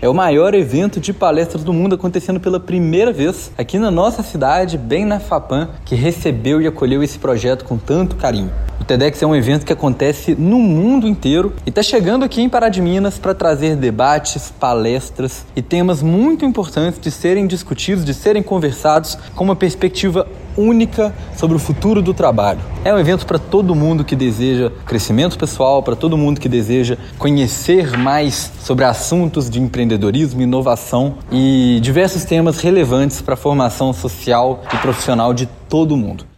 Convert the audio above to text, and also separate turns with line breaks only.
é o maior evento de palestras do mundo, acontecendo pela primeira vez aqui na nossa cidade, bem na FAPAM, que recebeu e acolheu esse projeto com tanto carinho. O TEDx é um evento que acontece no mundo inteiro e está chegando aqui em Pará de Minas para trazer debates, palestras e temas muito importantes de serem discutidos, de serem conversados com uma perspectiva única sobre o futuro do trabalho. É um evento para todo mundo que deseja crescimento pessoal, para todo mundo que deseja conhecer mais sobre assuntos de empreendedorismo, inovação e diversos temas relevantes para a formação social e profissional de todo mundo.